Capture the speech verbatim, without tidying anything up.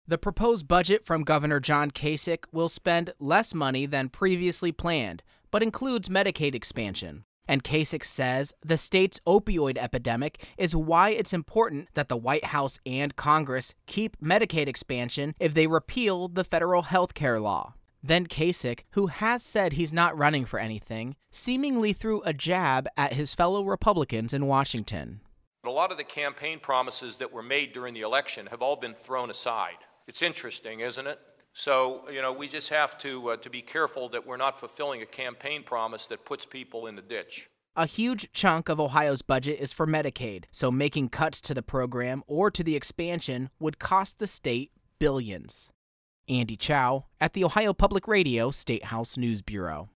The proposed budget from Governor John Kasich will spend less money than previously planned, but includes Medicaid expansion. And Kasich says the state's opioid epidemic is why it's important that the White House and Congress keep Medicaid expansion if they repeal the federal health care law. Then Kasich, who has said he's not running for anything, seemingly threw a jab at his fellow Republicans in Washington. A lot of the campaign promises that were made during the election have all been thrown aside. It's interesting, isn't it? So, you know, we just have to uh, to be careful that we're not fulfilling a campaign promise that puts people in the ditch. A huge chunk of Ohio's budget is for Medicaid, so making cuts to the program or to the expansion would cost the state billions. Andy Chow at the Ohio Public Radio State House News Bureau.